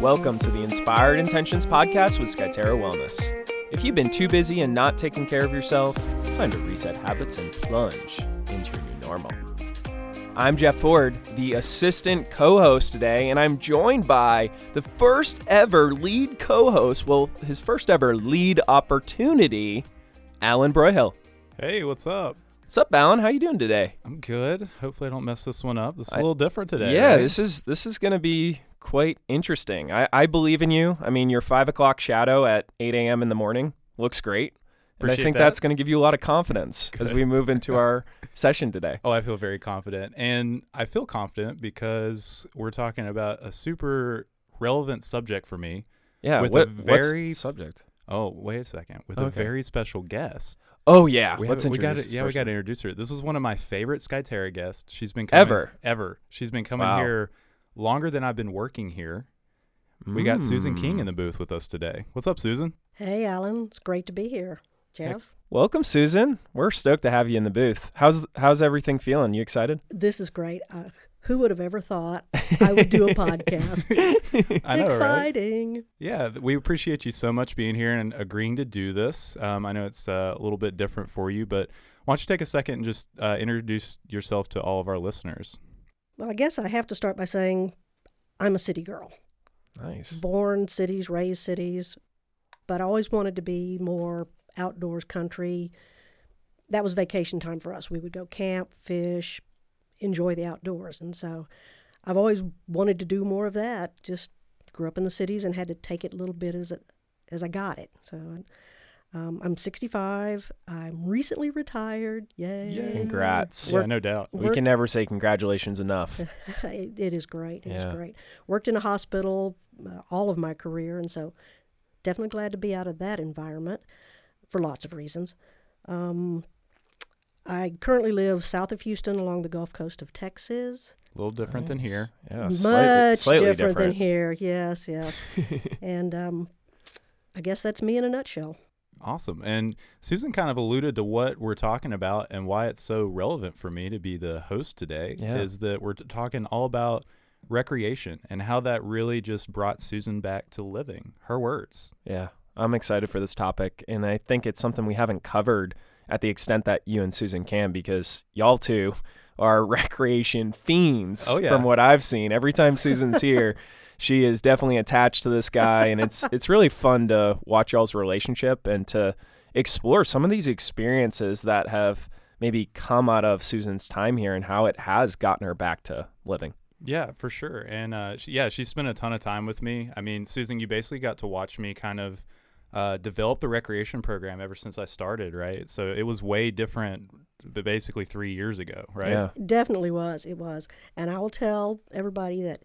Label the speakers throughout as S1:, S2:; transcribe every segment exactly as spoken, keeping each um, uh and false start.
S1: welcome to the Inspired Intentions podcast with Skyterra Wellness. If you've been too busy and not taking care of yourself, it's time to reset habits and plunge into your new normal. I'm Jeff Ford, the assistant co-host today, and I'm joined by the first ever lead co-host, well, his first ever lead opportunity, Alan Broyhill.
S2: Hey, what's up?
S1: What's up, Alan? How you doing today?
S2: I'm good. Hopefully I don't mess this one up. This is
S1: I,
S2: a little different today.
S1: Yeah,
S2: right?
S1: this is this is going to be quite interesting. I, I believe in you. I mean, your five o'clock shadow at eight a.m. in the morning looks great. And
S2: Appreciate
S1: I think
S2: that.
S1: that's going to give you a lot of confidence as we move into our session today.
S2: Oh, I feel very confident. And I feel confident because we're talking about a super relevant subject for me.
S1: Yeah,
S2: with
S1: what,
S2: a very
S1: what's the subject?
S2: Oh, wait a second. With
S1: Okay.
S2: a very special guest.
S1: Oh, yeah.
S2: We
S1: Let's
S2: have, we
S1: introduce
S2: gotta,
S1: this
S2: Yeah, we
S1: person.
S2: got to introduce her. This is one of my favorite Skyterra guests. She's been coming.
S1: Ever?
S2: Ever. She's been coming
S1: Wow.
S2: here longer than I've been working here. We got Susan King in
S1: Mm.
S2: the booth with us today. What's up, Susan?
S3: Hey, Alan. It's great to be here. Jeff,
S1: Welcome, Susan. We're stoked to have you in the booth. How's how's everything feeling? You excited?
S3: this is great. Uh, who would have ever thought I would do a podcast?
S2: I know, right?
S3: Exciting.
S2: Yeah, th- we appreciate you so much being here and agreeing to do this. Um, I know it's uh, a little bit different for you, but why don't you take a second and just uh, introduce yourself to all of our listeners?
S3: Well, I guess I have to start by saying I'm a city girl.
S1: Nice.
S3: Born cities, raised cities, but I always wanted to be more outdoors country. That was vacation time for us. We would go camp, fish, enjoy the outdoors. And so I've always wanted to do more of that. Just grew up in the cities and had to take it a little bit as it, as I got it. So um, I'm sixty-five. I'm recently retired. Yay.
S2: Yay.
S1: Congrats.
S2: Yeah, no doubt.
S1: We can never say congratulations enough.
S3: it, it is great. It
S1: Yeah.
S3: is great. Worked in a hospital uh, all of my career, and so definitely glad to be out of that environment for lots of reasons. Um, I currently live south of Houston along the Gulf Coast of Texas.
S2: A little different than
S1: Nice.
S2: here.
S1: Yeah,
S3: Much
S1: slightly, slightly
S3: different,
S1: different.
S3: than here. Yes, yes. and um, I guess that's me in a nutshell.
S2: Awesome. And Susan kind of alluded to what we're talking about and why it's so relevant for me to be the host today
S1: Yeah.
S2: is that we're t- talking all about recreation and how that really just brought Susan back to living. Her words.
S1: Yeah, I'm excited for this topic, and I think it's something we haven't covered at the extent that you and Susan can, because y'all two are recreation fiends.
S2: Oh, yeah.
S1: From what I've seen. Every time Susan's here, she is definitely attached to this guy, and it's it's really fun to watch y'all's relationship and to explore some of these experiences that have maybe come out of Susan's time here and how it has gotten her back to living.
S2: Yeah, for sure. And uh, she, yeah, she spent a ton of time with me. I mean, Susan, you basically got to watch me kind of uh, develop the recreation program ever since I started, right? So it was way different, but basically three years ago, right?
S1: Yeah.
S3: It definitely was. It was. And I will tell everybody that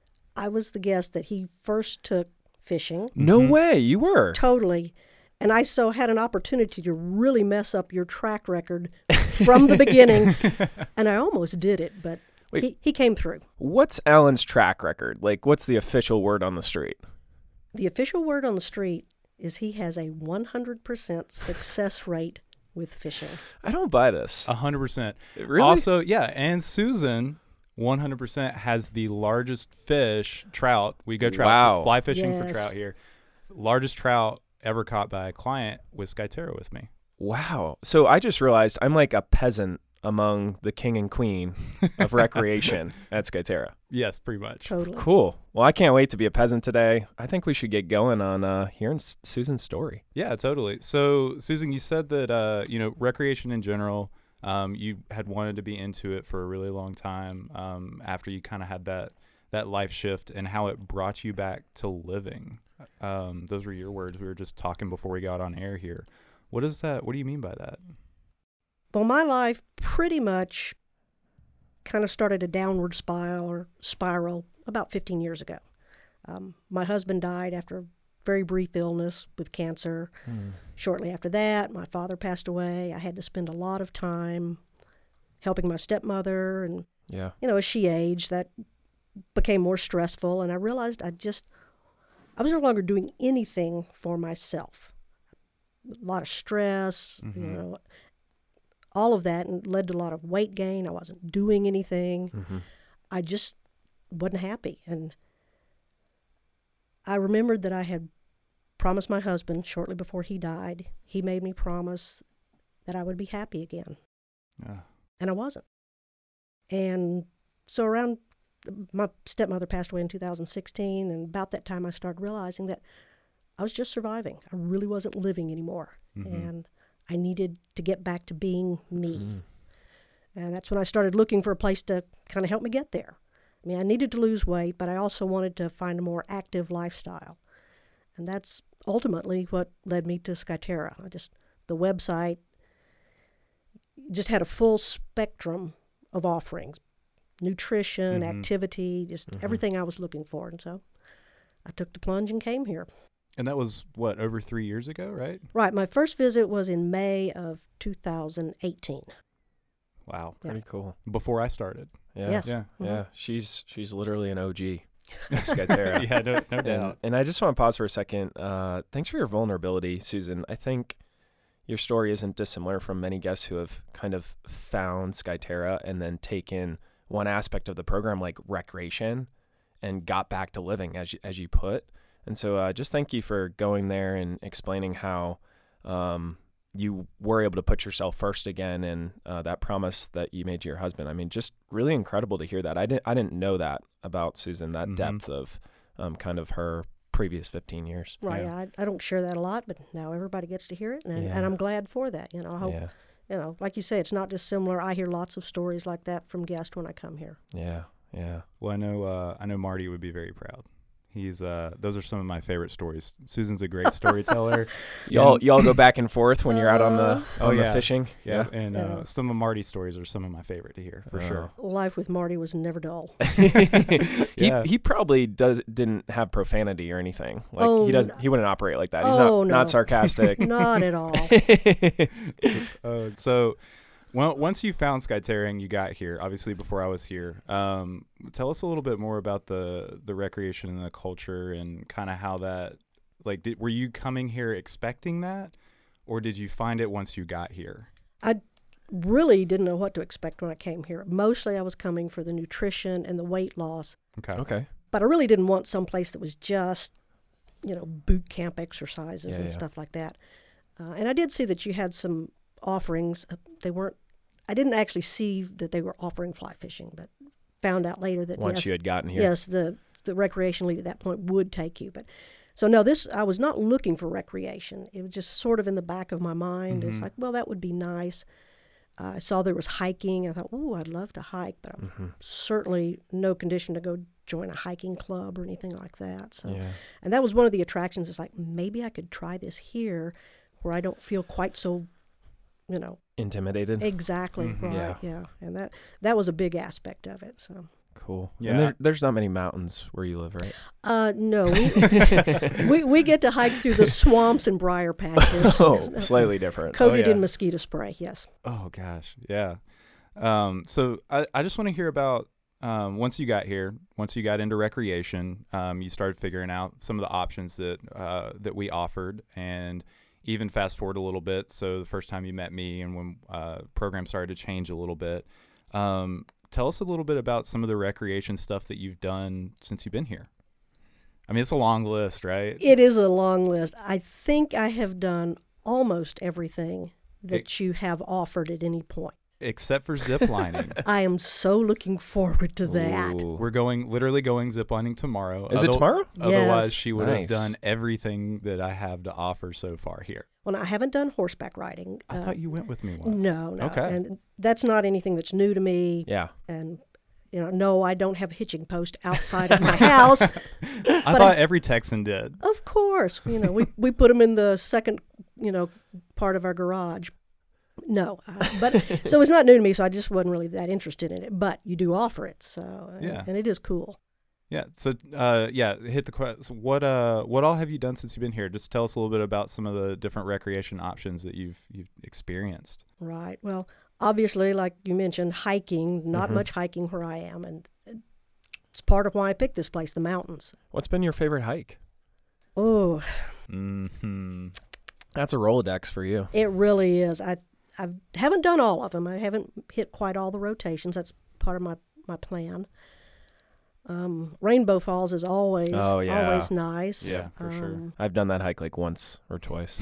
S3: I was the guest that he first took fishing.
S1: No
S2: Mhm.
S1: way, you were.
S3: Totally. And I so had an opportunity to really mess up your track record from the beginning. And I almost did it, but
S1: Wait.
S3: he, he came through.
S1: What's Alan's track record? Like, what's the official word on the street?
S3: The official word on the street is he has a one hundred percent success rate with fishing.
S1: I don't buy this.
S2: A hundred percent.
S1: Really?
S2: Also, yeah, and Susan, one hundred percent has the largest fish, trout. We go trout,
S1: Wow.
S2: fly fishing for
S3: Yes.
S2: trout here. Largest trout ever caught by a client with Skyterra with me.
S1: Wow. So I just realized I'm like a peasant among the king and queen of recreation at Skyterra.
S2: Yes, pretty much.
S3: Totally.
S1: Cool. Well, I can't wait to be a peasant today. I think we should get going on uh, hearing S- Susan's story.
S2: Yeah, totally. So, Susan, you said that uh, you know, recreation in general, um, you had wanted to be into it for a really long time. Um, after you kind of had that that life shift and how it brought you back to living. Um, those were your words. We were just talking before we got on air here. What is that? What do you mean by that?
S3: Well, my life pretty much kind of started a downward spiral or spiral about fifteen years ago. Um, my husband died after a very brief illness with cancer. Shortly after that, my father passed away. I had to spend a lot of time helping my stepmother, and
S1: Yeah.
S3: you know, as she aged, that became more stressful, and I realized I just I was no longer doing anything for myself. A lot of stress,
S2: Mhm.
S3: you know, all of that, and led to a lot of weight gain. I wasn't doing anything.
S1: Mm-hmm.
S3: I just wasn't happy. And I remembered that I had promised my husband shortly before he died. He made me promise that I would be happy again.
S2: Yeah.
S3: And I wasn't. And so around, my stepmother passed away in two thousand sixteen, and about that time I started realizing that I was just surviving. I really wasn't living anymore. Mm-hmm. And I needed to get back to being me. Mm-hmm. And that's when I started looking for a place to kind of help me get there. I mean, I needed to lose weight, but I also wanted to find a more active lifestyle. And that's ultimately what led me to Skyterra. I just, the website just had a full spectrum of offerings, nutrition, mm-hmm. activity, just mm-hmm. everything I was looking for. And so I took the plunge and came here.
S2: And that was, what, over three years ago, right?
S3: Right. My first visit was in May of two thousand eighteen.
S2: Wow.
S1: Pretty yeah. cool.
S2: Before I started.
S1: Yeah.
S3: Yes.
S1: Yeah.
S3: Mm-hmm.
S1: Yeah. She's she's literally an O G. Skyterra.
S2: yeah, no, no doubt.
S1: And, and I just want to pause for a second. Uh, thanks for your vulnerability, Susan. I think your story isn't dissimilar from many guests who have kind of found Skyterra and then taken one aspect of the program, like recreation, and got back to living, as you, as you put. And so uh, just thank you for going there and explaining how um, you were able to put yourself first again, and uh, that promise that you made to your husband. I mean, just really incredible to hear that. I didn't I didn't know that about Susan, that mm-hmm. depth of um, kind of her previous fifteen years.
S3: Right. Yeah. I, I don't share that a lot, but now everybody gets to hear it, and,
S1: yeah.
S3: and I'm glad for that. You know, I hope,
S1: yeah.
S3: you know, like you say, it's not dissimilar. I hear lots of stories like that from guests when I come here.
S1: Yeah. Yeah.
S2: Well, I know uh, I know Marty would be very proud. He's uh, those are some of my favorite stories. Susan's a great storyteller.
S1: y'all y'all go back and forth when you're out on the on
S2: oh,
S1: the
S2: yeah.
S1: fishing.
S2: Yeah, yeah. and uh, yeah. some of Marty's stories are some of my favorite to hear for
S1: oh.
S2: sure.
S3: Life with Marty was never dull.
S1: he
S2: yeah.
S1: he probably does didn't have profanity or anything. Like
S3: oh,
S1: he does
S3: no.
S1: he wouldn't operate like that. He's
S3: oh,
S1: not
S3: no.
S1: not sarcastic.
S3: Not at all.
S2: uh, so. Well, once you found Skyterra and you got here, obviously before I was here, um, tell us a little bit more about the the recreation and the culture and kind of how that, like, did, were you coming here expecting that, or did you find it once you got here?
S3: I really didn't know what to expect when I came here. Mostly I was coming for the nutrition and the weight loss.
S2: Okay.
S1: Okay.
S3: But I really didn't want someplace that was just, you know, boot camp exercises
S1: yeah,
S3: and
S1: yeah.
S3: stuff like that. Uh, and I did see that you had some offerings. Uh, they weren't, I didn't actually see that they were offering fly fishing, but found out later that
S1: once
S3: yes,
S1: you had gotten here.
S3: yes, the, the recreation lead at that point would take you. But so no, this I was not looking for recreation. It was just sort of in the back of my mind. Mm-hmm. It's like, well, that would be nice. Uh, I saw there was hiking. I thought, oh, I'd love to hike, but I'm mm-hmm. certainly no condition to go join a hiking club or anything like that. So,
S1: yeah.
S3: and that was one of the attractions. It's like, maybe I could try this here where I don't feel quite so, you know,
S1: intimidated.
S3: Exactly.
S2: Mm-hmm.
S3: Right.
S1: Yeah.
S3: yeah. And that, that was a big aspect of it. So
S1: cool.
S2: Yeah.
S1: And there, there's not many mountains where you live, right?
S3: Uh, no, we, we, we get to hike through the swamps and briar patches.
S1: Oh, slightly different.
S3: Coated
S2: oh, yeah.
S3: in mosquito spray. Yes.
S2: Oh gosh. Yeah. Um, so I, I just want to hear about, um, once you got here, once you got into recreation, um, you started figuring out some of the options that, uh, that we offered, and even fast forward a little bit. So the first time you met me and when uh, programs started to change a little bit, um, tell us a little bit about some of the recreation stuff that you've done since you've been here. I mean, it's a long list, right?
S3: It is a long list. I think I have done almost everything that it, you have offered at any point.
S2: Except for zip lining.
S3: I am so looking forward to that.
S1: Ooh.
S2: We're going, literally going zip lining tomorrow.
S1: Is Other, it tomorrow?
S2: Otherwise,
S3: yes.
S2: she would
S1: nice.
S2: have done everything that I have to offer so far here.
S3: Well, I haven't done horseback riding.
S2: I
S3: uh,
S2: thought you went with me once.
S3: No, no.
S2: Okay.
S3: And that's not anything that's new to me.
S1: Yeah.
S3: And, you know, no, I don't have a hitching post outside of my house.
S2: I thought I, every Texan did.
S3: Of course. You know, we, we put them in the second, you know, part of our garage. No, uh, but so it's not new to me, so I just wasn't really that interested in it. But you do offer it, so and,
S2: yeah,
S3: and it is cool.
S2: Yeah. So, uh, yeah, hit the question. What, uh, what all have you done since you've been here? Just tell us a little bit about some of the different recreation options that you've you've experienced.
S3: Right. Well, obviously, like you mentioned, hiking. Not
S1: mm-hmm.
S3: much hiking where I am, and it's part of why I picked this place, the mountains.
S1: What's been your favorite hike?
S3: Oh,
S2: mm-hmm.
S1: That's a Rolodex for you.
S3: It really is. I. I haven't done all of them. I haven't hit quite all the rotations. That's part of my, my plan. Um, Rainbow Falls is always
S1: Oh, yeah.
S3: always nice.
S2: Yeah, for sure.
S3: Um,
S1: I've done that hike like once or twice.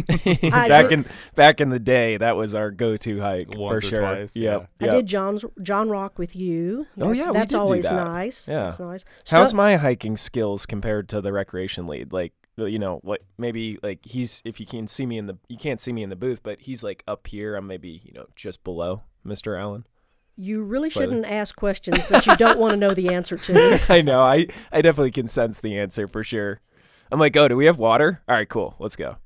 S3: I
S1: back
S3: did-
S1: in back in the day, that was our go-to hike
S2: Once
S1: for
S2: or
S1: sure.
S2: twice,
S1: Yep.
S3: I
S1: yep.
S3: did John's John Rock with you.
S1: Oh,
S3: That's,
S1: yeah, we
S3: that's
S1: did do
S3: always
S1: that.
S3: nice.
S1: Yeah.
S3: That's nice.
S1: How's
S3: Stu-
S1: my hiking skills compared to the recreation lead? Like, you know, like maybe like he's if you can see me in the you can't see me in the booth, but he's like up here. I'm maybe you know just below Mister Allen.
S3: You really
S1: Slightly.
S3: shouldn't ask questions that you don't want to know the answer to.
S1: I know. I I definitely can sense the answer for sure. I'm like, oh, do we have water? All right, cool. Let's go.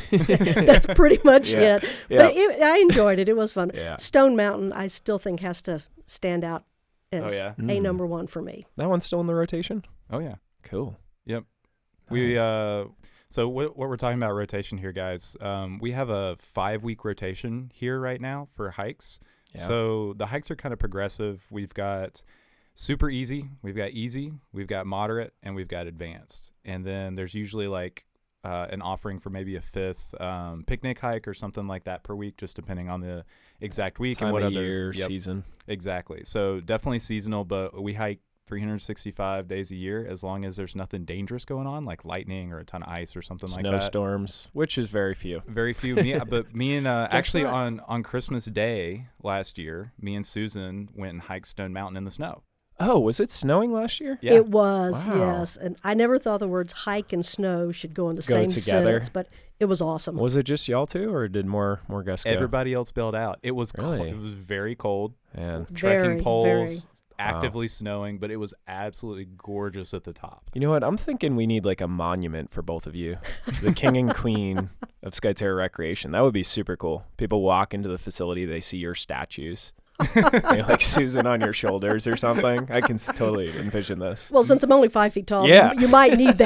S3: That's pretty much
S1: Yeah.
S3: it.
S1: Yeah.
S3: But it, I enjoyed it. It was fun.
S1: Yeah.
S3: Stone Mountain, I still think has to stand out as
S2: Oh, yeah?
S3: a
S1: Mm.
S3: number one for me.
S1: That one's still in the rotation.
S2: Oh yeah.
S1: Cool.
S2: Yep. We
S1: Nice.
S2: uh so what what we're talking about rotation here, guys. Um, we have a five week rotation here right now for hikes.
S1: Yeah.
S2: So the hikes are kind of progressive. We've got super easy, we've got easy, we've got moderate, and we've got advanced. And then there's usually like uh, an offering for maybe a fifth um, picnic hike or something like that per week, just depending on the exact week
S1: Time
S2: and what
S1: of
S2: other
S1: year,
S2: Yep,
S1: season.
S2: exactly. So definitely seasonal, but we hike three hundred sixty-five days a year as long as there's nothing dangerous going on, like lightning or a ton of ice or something like that.
S1: Snowstorms, which is very few.
S2: Very few. Me, but me and uh,
S3: Guess
S2: actually
S3: what?
S2: on on Christmas Day last year, me and Susan went and hiked Stone Mountain in the snow.
S1: Oh, was it snowing last year?
S2: Yeah.
S3: It was,
S1: Wow.
S3: yes. And I never thought the words hike and snow should go in the
S1: Go
S3: same
S1: together.
S3: sentence, but it was awesome.
S1: Was it just y'all two, or did more more guests go?
S2: Everybody else bailed out. It was cold.
S1: Really?
S2: It was very cold.
S1: Man.
S2: Trekking
S3: Very,
S2: poles,
S3: very.
S2: actively snowing, but it was absolutely gorgeous at the top.
S1: You know what? I'm thinking we need like a monument for both of you, the king and queen of Skyterra Recreation. That would be super cool. People walk into the facility, they see your statues, you know, like Susan on your shoulders or something. I can s- totally envision this.
S3: Well, since I'm only five feet tall,
S1: Yeah.
S3: you, you might need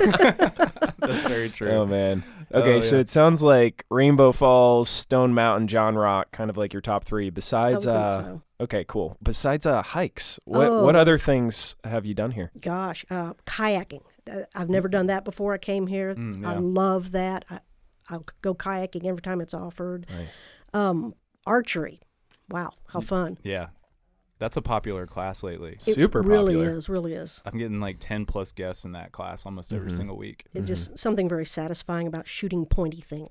S3: that.
S2: That's very true.
S1: Oh man. Okay,
S2: Oh,
S1: so
S2: yeah.
S1: it sounds like Rainbow Falls, Stone Mountain, John Rock, kind of like your top three.
S3: I would
S1: Besides,
S3: think
S1: uh,
S3: so.
S1: okay, cool. Besides uh, hikes, what what
S3: Oh.
S1: other things have you done here?
S3: Gosh, uh, kayaking. Uh, I've never done that before I came here.
S2: Mm,
S3: I
S2: yeah.
S3: love that. I, I'll go kayaking every time it's offered.
S1: Nice.
S3: Um, archery. Wow, how fun.
S2: Yeah. That's a popular class lately.
S3: It
S1: Super
S3: really
S1: popular.
S3: is, really is.
S2: I'm getting like ten plus guests in that class almost every
S1: Mhm.
S2: single week.
S3: It just something very satisfying about shooting pointy things.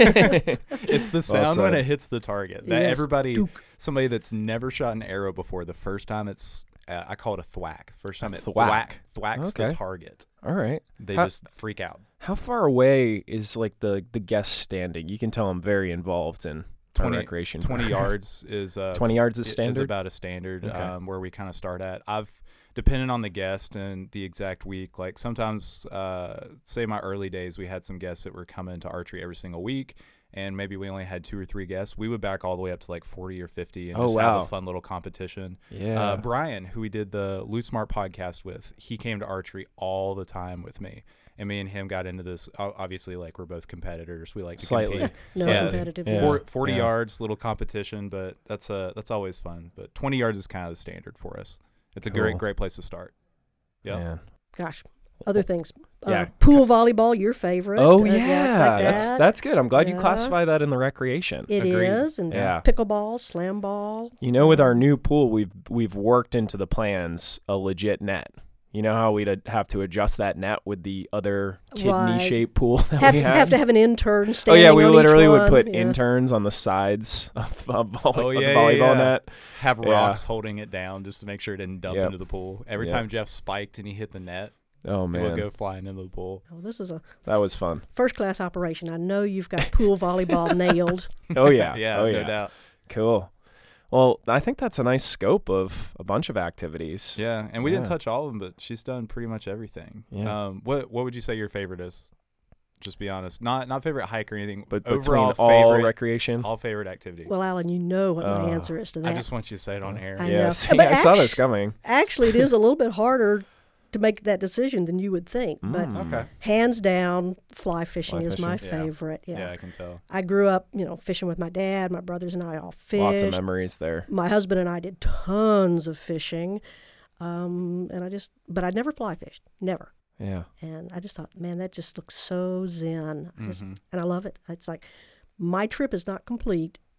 S2: It's the sound when
S1: said.
S2: it hits the target. That
S3: Yes.
S2: everybody,
S3: Duke.
S2: somebody that's never shot an arrow before, the first time it's, uh, I call it a thwack. First time it
S1: thwack.
S2: thwack, thwacks
S1: Okay.
S2: the target.
S1: All right.
S2: They
S1: How-
S2: just freak out.
S1: How far away is like the the guest standing? You can tell I'm very involved in our
S2: twenty
S1: recreation.
S2: twenty yards is uh,
S1: twenty yards is
S2: is
S1: standard.
S2: about a standard
S1: Okay.
S2: um, where we kind of start at. I've depending on the guest and the exact week. Like sometimes, uh, say my early days, we had some guests that were coming to archery every single week, and maybe we only had two or three guests. We would back all the way up to like forty or fifty and
S1: Oh,
S2: just have
S1: wow.
S2: a fun little competition.
S1: yeah.
S2: Uh, Brian, who we did the Loose Smart podcast with, he came to archery all the time with me. And me and him got into this. o- Obviously, like we're both competitors. We like to
S1: Slightly.
S2: compete.
S3: No
S2: Yeah,
S3: competitive.
S1: yeah.
S2: Four, forty
S1: Yeah.
S2: yards, little competition, but that's uh that's always fun. But twenty yards is kind of the standard for us. It's a great
S1: Cool.
S2: great place to start. Yeah.
S1: Man.
S3: Gosh, other things. Uh,
S1: Yeah.
S3: Pool volleyball, your favorite.
S1: Oh
S3: Uh,
S1: yeah,
S3: like
S1: that's
S3: that.
S1: that's good. I'm glad you
S3: Yeah.
S1: classify that in the recreation.
S3: It
S2: Agreed.
S3: is, and
S1: Yeah.
S3: pickleball, slam ball.
S1: You know, with our new pool, we've we've worked into the plans a legit net. You know how we'd ad- have to adjust that net with the other kidney-shaped pool that
S3: Have,
S1: we had.
S3: have to have an intern
S1: oh
S3: standing
S1: yeah, we
S3: on
S1: literally
S3: each
S1: would
S3: one.
S1: put
S3: yeah.
S1: interns on the sides of, of, volley-
S2: Oh,
S1: of
S2: yeah,
S1: the
S2: yeah,
S1: volleyball
S2: yeah.
S1: net.
S2: Have
S1: Yeah.
S2: rocks holding it down just to make sure it didn't dump
S1: Yep.
S2: into the pool. Every
S1: Yep.
S2: time Jeff spiked and he hit the net,
S1: Oh
S2: it
S1: man,
S2: would go flying into the pool.
S3: Oh, this is a
S1: that was fun.
S3: first class operation. I know you've got pool volleyball nailed.
S1: Oh yeah,
S2: yeah,
S1: oh
S2: no
S1: yeah,
S2: doubt.
S1: cool. Well, I think that's a nice scope of a bunch of activities.
S2: Yeah, and we didn't
S1: Yeah.
S2: touch all of them, but she's done pretty much everything.
S1: Yeah.
S2: Um, what what would you say your favorite is? Just be honest. Not not favorite hike or anything,
S1: But
S2: overall
S1: between all
S2: favorite
S1: recreation.
S2: all favorite activity.
S3: Well, Alan, you know what
S1: Oh.
S3: my answer is to that.
S2: I just want you to say it on air.
S3: I
S1: yeah,
S3: know.
S1: see,
S3: But
S1: I saw this
S3: actu-
S1: coming.
S3: Actually, it is a little bit harder to make that decision than you would think. But
S1: Mm.
S2: Okay.
S3: hands down, fly fishing
S1: Fly
S3: is my
S2: fishing? Yeah.
S3: favorite. Yeah.
S2: Yeah, I can tell.
S3: I grew up, you know, fishing with my dad. My brothers and I all fished.
S1: Lots of memories there.
S3: My husband and I did tons of fishing, um, and I just, but I never fly fished, never.
S1: Yeah.
S3: And I just thought, man, that just looks so zen. I just,
S2: Mhm.
S3: and I love it. It's like my trip is not complete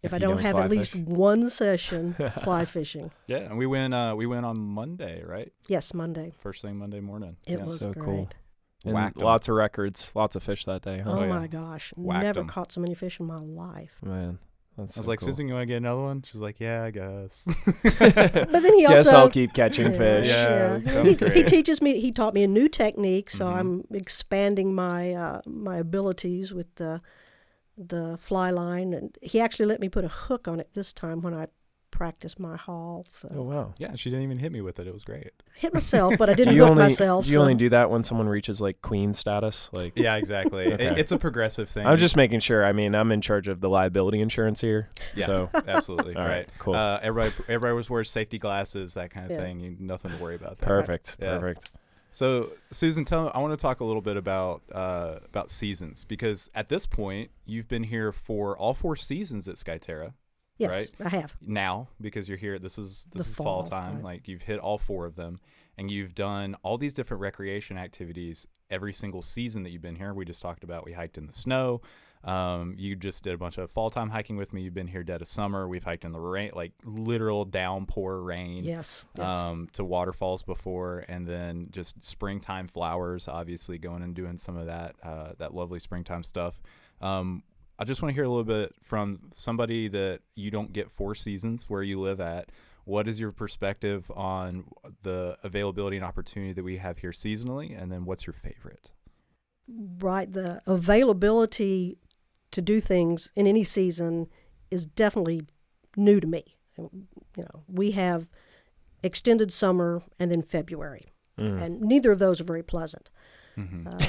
S3: if,
S1: If
S3: I
S1: you
S3: don't
S1: don't
S3: have
S1: fly
S3: at least
S1: fish.
S3: one session fly fishing.
S2: Yeah, and we went uh we went on Monday, right?
S3: Yes, Monday.
S2: First thing Monday morning.
S3: It
S2: yeah.
S3: was
S1: So
S3: great.
S1: cool. And
S2: Whacked 'em.
S1: lots of records, lots of fish that day, huh?
S3: Oh,
S2: Oh, yeah.
S3: my gosh.
S2: Whacked
S3: Never
S2: 'em.
S3: caught so many fish in my life.
S1: Man, that's
S2: I was
S1: so
S2: like,
S1: cool.
S2: Susan, you want to get another one? She's like, yeah, I guess.
S3: But then he
S1: Guess
S3: also
S1: I'll keep catching
S3: Yeah,
S1: fish.
S2: Yeah, that sounds
S3: He, he
S2: great.
S3: teaches me. He taught me a new technique, so
S2: Mhm.
S3: I'm expanding my uh, my abilities with the the fly line. And he actually let me put a hook on it this time when I practiced my haul. So
S1: Oh wow.
S2: Yeah, she didn't even hit me with it. It was great.
S3: hit myself, but I
S1: Do
S3: didn't
S1: you
S3: hook
S1: only
S3: myself.
S1: do you
S3: so.
S1: only do that when someone reaches like queen status? Like
S2: Yeah, exactly. It-
S1: Okay.
S2: it's a progressive thing.
S1: I'm just making sure. I mean, I'm in charge of the liability insurance here.
S2: Yeah,
S1: So
S2: absolutely.
S1: all right, cool.
S2: Uh, everybody, everybody was wears safety glasses, that kind of
S3: Yeah.
S2: thing. You, nothing to worry about there.
S1: Perfect.
S2: Yeah.
S1: Perfect.
S2: So, Susan, tell I want to talk a little bit about uh, about seasons, because at this point you've been here for all four seasons at Skyterra
S3: Yes, I have.
S2: now, because you're here. This is this
S3: The
S2: is fall,
S3: fall,
S2: time.
S3: right.
S2: Like you've hit all four of them, and you've done all these different recreation activities every single season that you've been here. We just talked about we hiked in the snow. Um, you just did a bunch of fall time hiking with me. You've been here dead of summer. We've hiked in the rain, like literal downpour rain.
S3: Yes. yes.
S2: Um, to waterfalls before, and then just springtime flowers, obviously going and doing some of that uh, that lovely springtime stuff. Um, I just want to hear a little bit from somebody that you don't get four seasons where you live at. What is your perspective on the availability and opportunity that we have here seasonally, and then what's your favorite?
S3: Right. The availability to do things in any season is definitely new to me. You know, we have extended summer and then February,
S1: Mm.
S3: and neither of those are very pleasant.
S2: Mm-hmm.
S3: Uh,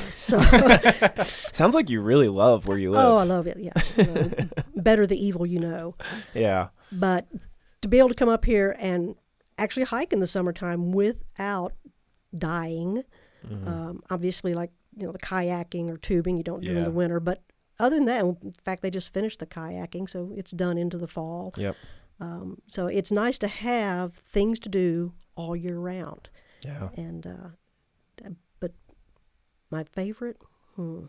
S3: so,
S1: Sounds like you really love where you live.
S3: oh, I love it. Yeah, you know, better the evil you know.
S1: Yeah.
S3: But to be able to come up here and actually hike in the summertime without dying,
S1: Mhm.
S3: um, obviously, like you know, the kayaking or tubing you don't do in
S2: Yeah.
S3: the winter, but other than that, in fact, they just finished the kayaking, so it's done into the fall.
S1: Yep.
S3: Um, so it's nice to have things to do all year round.
S1: Yeah.
S3: And uh, but my favorite, hmm,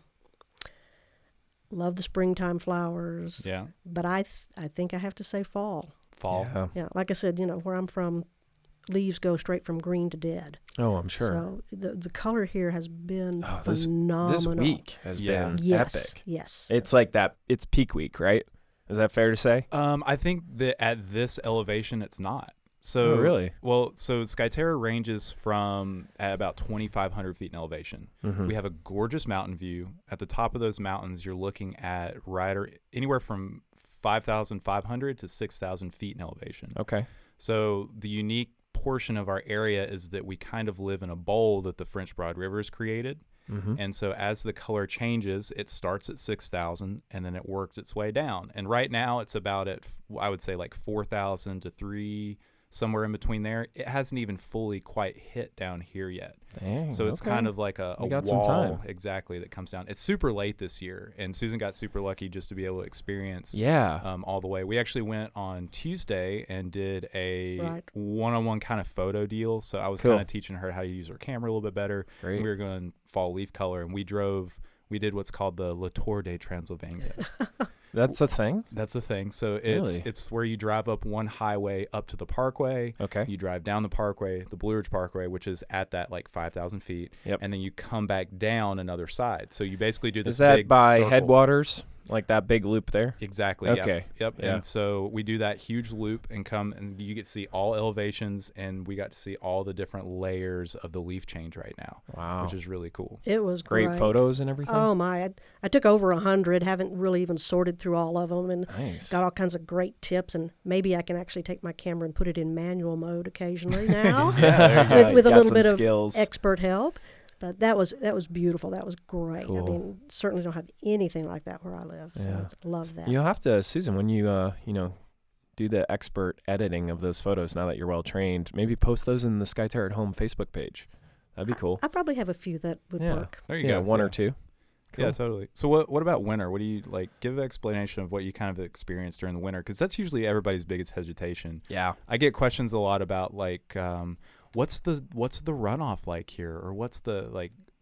S3: love the springtime flowers.
S2: Yeah,
S3: But I th- I think I have to say fall.
S2: fall.
S1: Yeah.
S3: Yeah, like I said, you know, where I'm from, leaves go straight from green to dead.
S1: Oh, I'm sure.
S3: So the the color here has been
S1: Oh, this-
S3: phenomenal.
S1: This week has
S2: Yeah.
S1: been
S3: yes,
S1: epic.
S3: yes.
S1: It's like that. It's peak week, right? Is that fair to say?
S2: Um, I think that at this elevation, it's not. So
S1: Oh, really?
S2: Well, so Skyterra ranges from at about twenty-five hundred feet in elevation.
S1: Mm-hmm.
S2: We have a gorgeous mountain view. At the top of those mountains, you're looking at right or anywhere from five thousand five hundred to six thousand feet in elevation.
S1: Okay.
S2: So the unique portion of our area is that we kind of live in a bowl that the French Broad River has created.
S1: Mm-hmm.
S2: And so as the color changes, it starts at six thousand and then it works its way down. And right now it's about at, I would say like four thousand to three, somewhere in between there. It hasn't even fully quite hit down here yet.
S1: Dang,
S2: So it's
S1: okay.
S2: kind of like a, a
S1: We got
S2: wall,
S1: some time.
S2: exactly, that comes down. It's super late this year, and Susan got super lucky just to be able to experience
S1: Yeah.
S2: um, all the way. We actually went on Tuesday and did a
S3: Right.
S2: one-on-one kind of photo deal. So I was
S1: Cool.
S2: kind of teaching her how to use her camera a little bit better.
S1: Great.
S2: We were going fall leaf color, and we drove. We did what's called the La Tour de Transylvania.
S1: That's a thing.
S2: That's the thing. So it's
S1: Really?
S2: it's where you drive up one highway up to the parkway.
S1: Okay.
S2: You drive down the parkway, the Blue Ridge Parkway, which is at that like five thousand feet.
S1: Yep.
S2: And then you come back down another side. So you basically do this
S1: Is that
S2: big
S1: by
S2: circle.
S1: Headwaters? Like that big loop there?
S2: Exactly. Yep.
S1: Okay.
S2: Yep.
S1: Yeah.
S2: And so we do that huge loop and come and you get to see all elevations, and we got to see all the different layers of the leaf change right now,
S1: Wow.
S2: which is really cool.
S3: It was
S1: Great
S3: great.
S1: photos and everything?
S3: Oh my! I, I took over a hundred. Haven't really even sorted through all of them, and
S1: Nice.
S3: got all kinds of great tips. And maybe I can actually take my camera and put it in manual mode occasionally now,
S2: Yeah, there you go.
S3: with with a
S1: Got
S3: little
S1: some
S3: bit
S1: skills.
S3: of expert help. But that was that was beautiful. That was great.
S1: Cool.
S3: I mean, certainly don't have anything like that where I live. So
S1: Yeah.
S3: I love that.
S1: You'll have to, Susan, when you, uh, you know, do the expert editing of those photos now that you're well trained, maybe post those in the Skyterra at Home Facebook page. That'd be cool.
S3: I probably have a few that would
S1: Yeah.
S3: work.
S2: There you
S1: Yeah,
S2: go.
S1: one
S2: yeah.
S1: or two.
S2: Yeah,
S1: Cool.
S2: totally. So what what about winter? What do you like? Give an explanation of what you kind of experienced during the winter, because that's usually everybody's biggest hesitation.
S1: Yeah.
S2: I get questions a lot about like, um, what's the what's the runoff like here, or what's the like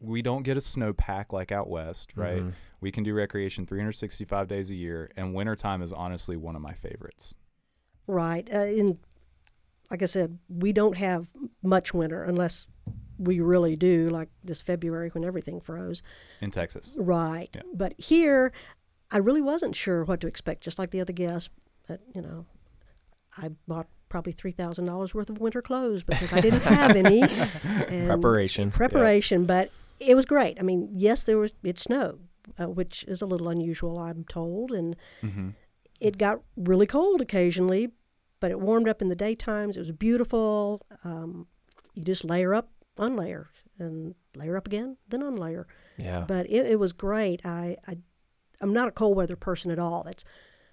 S2: we don't get a snowpack like out west, right?
S1: Mhm.
S2: We can do recreation three hundred sixty-five days a year, and wintertime is honestly one of my favorites.
S3: Right. Uh, in, like I said, we don't have much winter unless we really do, like this February when everything froze.
S2: In Texas.
S3: Right.
S2: Yeah.
S3: But here, I really wasn't sure what to expect, just like the other guests. But, you know, I bought probably three thousand dollars worth of winter clothes because I didn't have any. And
S1: Preparation.
S3: Preparation. But it was great. I mean, yes, there was it snowed, uh, which is a little unusual, I'm told. And
S2: Mm-hmm.
S3: it got really cold occasionally, but it warmed up in the daytimes. It was beautiful. Um, you just layer up, unlayer, and layer up again, then unlayer.
S1: Yeah.
S3: But it, it was great. I, I, I'm not a cold weather person at all. That's,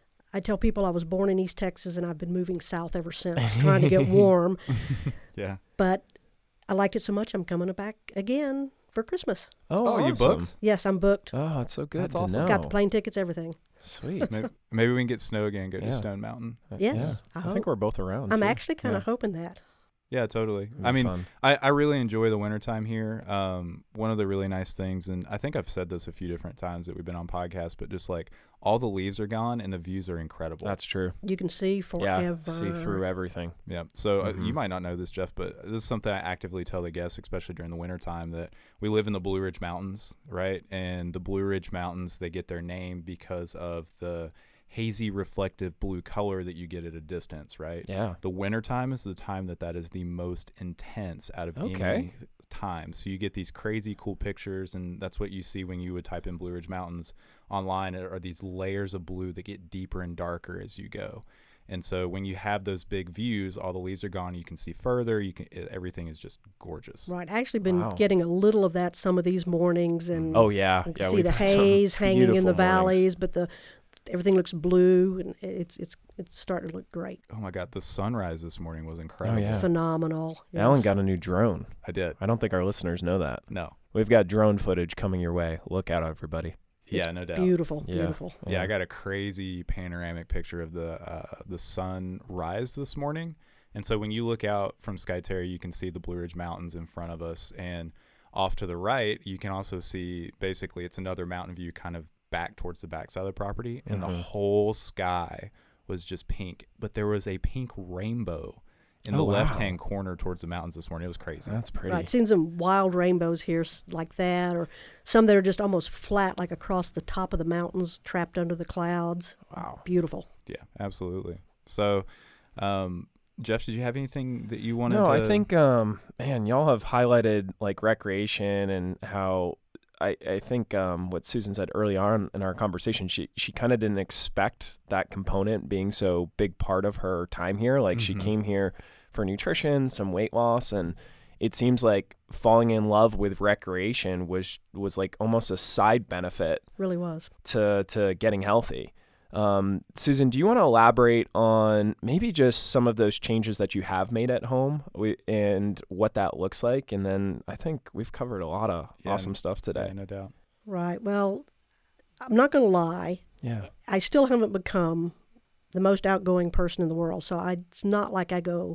S3: I tell people I was born in East Texas and I've been moving south ever since, trying to get warm.
S2: Yeah.
S3: But I liked it so much, I'm coming back again for Christmas.
S1: Oh,
S2: Oh, you
S1: awesome.
S2: booked?
S3: Yes, I'm booked.
S1: Oh, that's so good
S2: That's
S1: to
S2: awesome.
S1: know.
S3: Got the plane tickets, everything.
S1: Sweet.
S2: Maybe, maybe we can get snow again, go
S1: Yeah.
S2: to Stone Mountain.
S3: Yes,
S1: Yeah.
S3: I
S1: I, think
S3: hope.
S1: we're both around.
S3: I'm
S1: too.
S3: actually kind of
S2: Yeah.
S3: hoping that.
S2: Yeah, totally.
S1: It'll
S2: I
S1: be
S2: mean,
S1: fun.
S2: I, I really enjoy the wintertime here. Um, one of the really nice things, and I think I've said this a few different times that we've been on podcasts, but just like all the leaves are gone and the views are incredible.
S1: That's true.
S3: You can see forever.
S1: Yeah. See through everything.
S2: Yeah. So uh,
S1: Mhm.
S2: you might not know this, Jeff, but this is something I actively tell the guests, especially during the wintertime, that we live in the Blue Ridge Mountains, right? And the Blue Ridge Mountains, they get their name because of the hazy reflective blue color that you get at a distance, right?
S1: Yeah.
S2: The wintertime is the time that that is the most intense out of
S1: Okay.
S2: any time. So you get these crazy cool pictures, and that's what you see when you would type in Blue Ridge Mountains online, are these layers of blue that get deeper and darker as you go. And so when you have those big views, all the leaves are gone, you can see further, you can it, everything is just gorgeous.
S3: Right. I actually been
S1: Wow.
S3: getting a little of that some of these mornings, and
S1: Oh yeah.
S3: you can
S1: Yeah.
S3: see
S1: we've
S3: the
S1: had some
S3: haze hanging in the
S1: beautiful mornings.
S3: valleys, but the everything looks blue, and it's it's it's starting to look great.
S2: Oh my God, the sunrise this morning was incredible.
S1: yeah.
S3: Phenomenal.
S1: Alan
S3: Yes.
S1: got a new drone.
S2: I did.
S1: I don't think our listeners know that.
S2: No.
S1: We've got drone footage coming your way. Look out, everybody.
S2: Yeah, no doubt.
S3: beautiful,
S1: Yeah.
S3: beautiful.
S2: Yeah, I got a crazy panoramic picture of the uh, the sun rise this morning. And so when you look out from Skyterra, you can see the Blue Ridge Mountains in front of us. And off to the right, you can also see basically it's another mountain view kind of back towards the backside of the property. And
S1: Mhm.
S2: the whole sky was just pink. But there was a pink rainbow in the
S1: Oh, wow.
S2: left-hand corner towards the mountains this morning. It was crazy.
S1: That's pretty.
S3: Right, seen some wild rainbows here s- like that, or some that are just almost flat, like across the top of the mountains, trapped under the clouds.
S1: Wow.
S3: Beautiful.
S2: Yeah, absolutely. So, um, Jeff, did you have anything that you wanted
S1: No,
S2: to...
S1: I think, um, man, y'all have highlighted like recreation and how I, I think um, what Susan said early on in our conversation, she, she kind of didn't expect that component being so big part of her time here. Like she
S2: Mhm.
S1: came here for nutrition, some weight loss, and it seems like falling in love with recreation was was like almost a side benefit
S3: Really was.
S1: to to getting healthy. Um, Susan, do you want to elaborate on maybe just some of those changes that you have made at home we, and what that looks like? And then I think we've covered a lot of
S2: Yeah,
S1: awesome stuff today.
S2: Yeah, no doubt.
S3: Right. Well, I'm not going to lie.
S1: Yeah.
S3: I still haven't become the most outgoing person in the world, so I, it's not like I go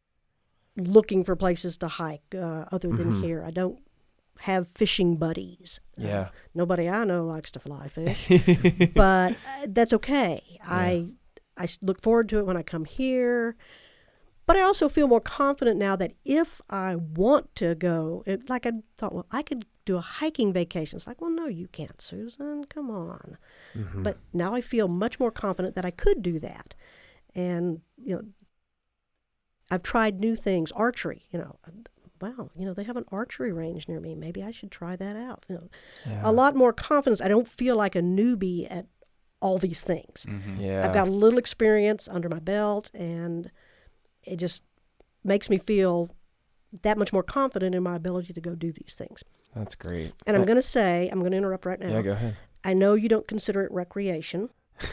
S3: looking for places to hike uh, other than
S1: Mhm.
S3: here. I don't have fishing buddies. Uh,
S1: Yeah.
S3: nobody I know likes to fly fish, but uh, that's okay. I I s- look forward to it when I come here. But I also feel more confident now that if I want to go, it, like I thought, well, I could do a hiking vacation. It's like, well, no, you can't, Susan. Come on.
S1: Mhm.
S3: But now I feel much more confident that I could do that. And, you know, I've tried new things, archery, you know. Wow, you know, they have an archery range near me. Maybe I should try that out. You know,
S1: yeah.
S3: a lot more confidence. I don't feel like a newbie at all these things.
S2: Mm-hmm.
S1: Yeah.
S3: I've got a little experience under my belt, and it just makes me feel that much more confident in my ability to go do these things.
S1: That's great.
S3: And I'm
S1: Uh,
S3: going to say, I'm going to interrupt right now.
S1: Yeah, go ahead.
S3: I know you don't consider it recreation,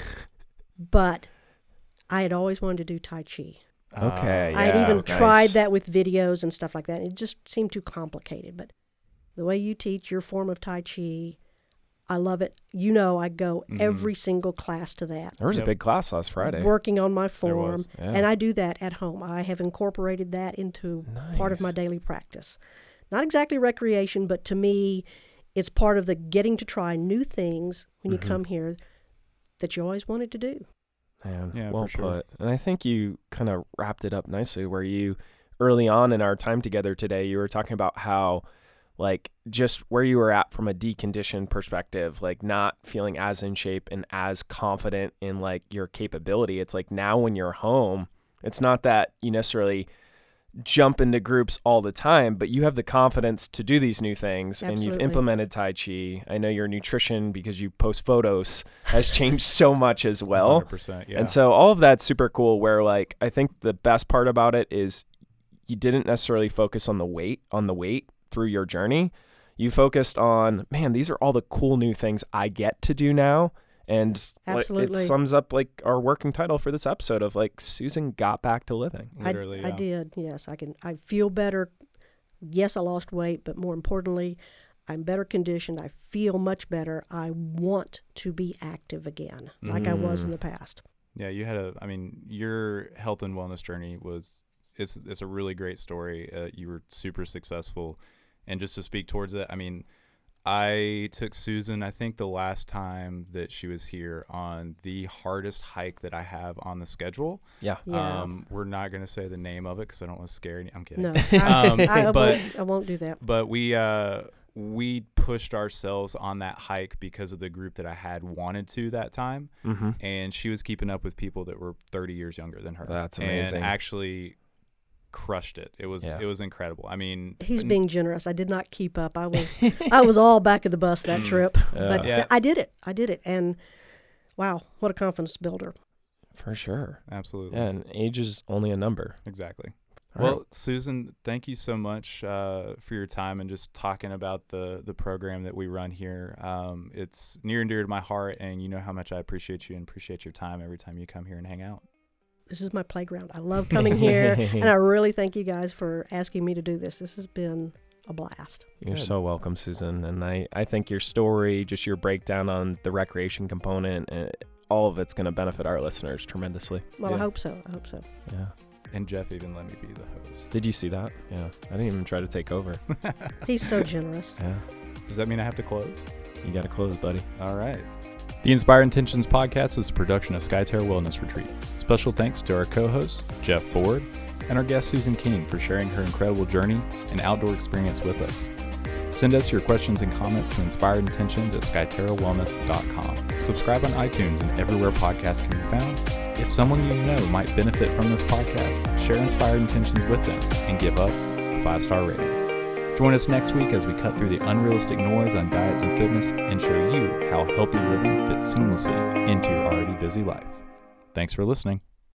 S3: but I had always wanted to do Tai Chi.
S1: Okay.
S3: I had
S1: yeah,
S3: even
S1: nice.
S3: tried that with videos and stuff like that. It just seemed too complicated. But the way you teach your form of Tai Chi, I love it. You know, I go
S2: Mhm.
S3: every single class to that,
S1: There was
S2: Yep.
S1: a big class last Friday.
S3: working on my
S2: There
S3: form.
S2: was.
S1: Yeah.
S3: And I do that at home. I have incorporated that into part of my
S1: Nice.
S3: daily practice. not exactly recreation, but to me, it's part of the getting to try new things when you
S1: Mhm.
S3: come here that you always wanted to do.
S1: Man,
S2: Yeah,
S1: well
S2: for sure.
S1: put. And I think you kind of wrapped it up nicely where you, early on in our time together today, you were talking about how, like, just where you were at from a deconditioned perspective, like not feeling as in shape and as confident in like your capability. It's like now when you're home, it's not that you necessarily jump into groups all the time, but you have the confidence to do these new things. And you've
S3: Absolutely.
S1: implemented Tai Chi. I know your nutrition, because you post photos, has changed so much as well.
S2: one hundred percent, yeah.
S1: And so all of that's super cool where like I think the best part about it is you didn't necessarily focus on the weight on the weight through your journey. You focused on, man, these are all the cool new things I get to do now. And like, it
S3: Absolutely.
S1: sums up like our working title for this episode of like Susan got back to living.
S2: Literally,
S3: I,
S2: yeah.
S3: I did, yes. I can. I feel better. Yes, I lost weight, but more importantly, I'm better conditioned. I feel much better. I want to be active again, like I was in the past.
S2: Yeah, you had a, I mean, your health and wellness journey was, it's it's a really great story. Uh, you were super successful. And just to speak towards it, I mean, I took Susan, I think the last time that she was here, on the hardest hike that I have on the schedule.
S1: Yeah.
S3: Yeah.
S2: Um, we're not going to say the name of it because I don't want to scare any. I'm kidding.
S3: No, I,
S2: Um,
S3: I, I,
S2: but-
S3: won't, I won't do that.
S2: But we uh, we pushed ourselves on that hike because of the group that I had wanted to that time.
S1: Mm-hmm.
S2: And she was keeping up with people that were thirty years younger than her.
S1: That's amazing.
S2: And actually crushed it. It was
S1: Yeah.
S2: it was incredible. I mean,
S3: He's
S2: n-
S3: being generous. I did not keep up. I was I was all back of the bus that trip, but
S2: Mm. Yeah.
S3: th- I did it. I did it, and wow, what a confidence builder.
S1: For sure.
S2: absolutely.
S1: Yeah, and age is only a number.
S2: Exactly.
S1: All
S2: Well,
S1: right.
S2: Susan, thank you so much uh, for your time and just talking about the the program that we run here. Um, it's near and dear to my heart, and you know how much I appreciate you and appreciate your time every time you come here and hang out.
S3: This is my playground. I love coming here, and I really thank you guys for asking me to do this. This has been a blast.
S1: You're
S2: Good.
S1: so welcome, Susan. And I, I think your story, just your breakdown on the recreation component, uh, all of it's going to benefit our listeners tremendously.
S3: Well, I
S2: Yeah.
S3: hope so. I hope so.
S1: Yeah.
S2: And Jeff even let me be the host.
S1: Did you see that? Yeah. I didn't even try to take over.
S3: He's so generous.
S1: Yeah.
S2: Does that mean I have to close?
S1: You got to close, buddy.
S2: All right. The Inspired Intentions podcast is a production of SkyTerra Wellness Retreat. Special thanks to our co-host, Jeff Ford, and our guest, Susan King, for sharing her incredible journey and outdoor experience with us. Send us your questions and comments to inspiredintentions at skyterra wellness dot com. Subscribe on iTunes and everywhere podcasts can be found. If someone you know might benefit from this podcast, share Inspired Intentions with them and give us a five-star rating. Join us next week as we cut through the unrealistic noise on diets and fitness and show you how healthy living fits seamlessly into your already busy life. Thanks for listening.